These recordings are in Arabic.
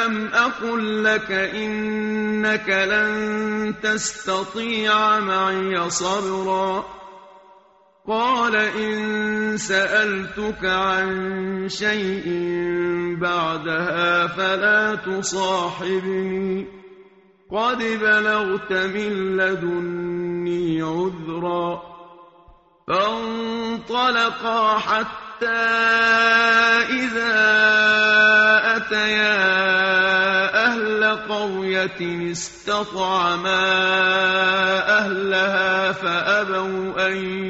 أَلَمْ أَقُل لَّكَ إِنَّكَ لَن تَسْتَطِيعَ مَعِيَ صَبْرًا قَالَ إِن سَأَلْتُكَ عَن شَيْءٍ بَعْدَهَا فَلَا تُصَاحِبْنِي قَدْ بَلَغْتَ مِن لَّدُنِّي عُذْرًا فَانطَلَقَا حَتَّىٰ إِذَا أَتَيَا أَهْلَ قَرْيَةٍ اسْتَطْعَمَا أَهْلَهَا فَأَبَوْا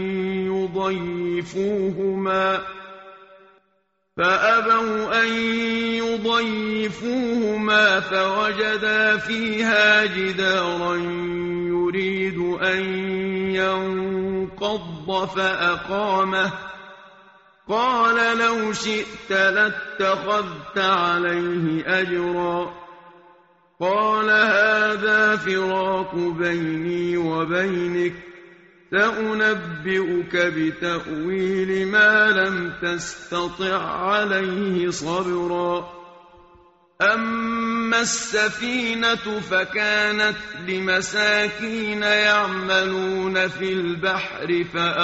أَن يُضَيِّفُوهُمَا فَوَجَدَا فِيهَا جِدَارًا يُرِيدُ أَن يَنقَضَّ فَأَقَامَهُ قَالَ لَوْ شِئْتَ لَاتَّخَذْتَ عَلَيْهِ أَجْرًا قَالَ هَٰذَا فِرَاقُ بَيْنِي وَبَيْنِكَ سَأُنَبِّئُكَ بِتَأْوِيلِ مَا لَمْ تَسْتَطِع عَّلَيْهِ صَبْرًا أَمَّا السَّفِينَةُ فَكَانَتْ لِمَسَاكِينَ يَعْمَلُونَ فِي الْبَحْرِ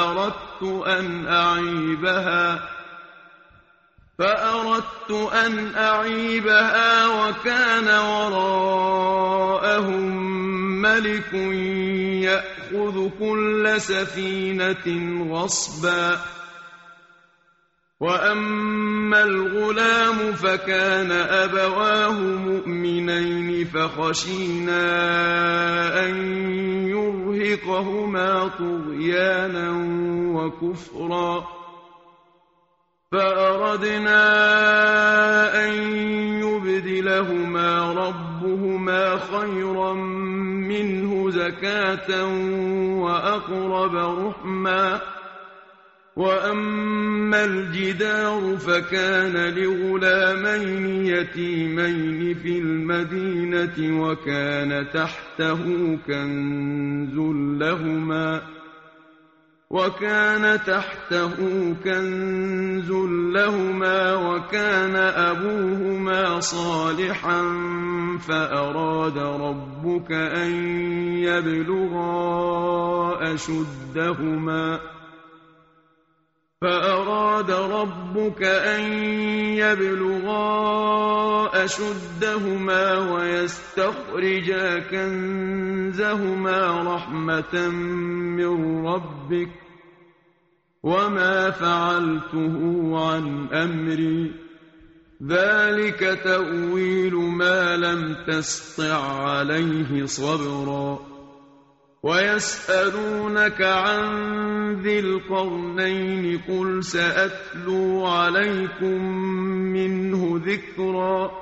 فَأَرَدتُّ أَنْ أَعِيبَهَا وَكَانَ وَرَاءَهُم مَّلِكٌ يَأْخُذُ كُلَّ سَفِينَةٍ غَصْبًا وَأَمَّا الْغُلَامُ فَكَانَ أَبَوَاهُ مُؤْمِنَيْنِ فَخَشِينَا أَن يُرْهِقَهُمَا طُغْيَانًا وَكُفْرًا فَأَرَدْنَا أَن يُبْدِلَهُمَا رَبُّهُمَا خَيْرًا مِّنْهُ زَكَاةً وَأَقْرَبَ رُحْمًا وَأَمَّا الْجِدَارُ فَكَانَ لِغُلَامَيْنِ يَتِيمَيْنِ فِي الْمَدِينَةِ وَكَانَ تَحْتَهُ كَنزٌ لَّهُمَا وَكَانَ أَبُوهُمَا صَالِحًا فَأَرَادَ رَبُّكَ أَن يَبْلُغَا أَشُدَّهُمَا وَيَسْتَخْرِجَا كَنزَهُمَا رَحْمَةً مِّن رَّبِّكَ ۚ وَمَا فَعَلْتُهُ عَنْ أَمْرِي ۚ ذَٰلِكَ تَأْوِيلُ مَا لَمْ تَسْطِع عَّلَيْهِ صَبْرًا وَيَسْأَلُونَكَ عَن ذِي الْقَرْنَيْنِ ۖ قُلْ سَأَتْلُو عَلَيْكُم مِّنْهُ ذِكْرًا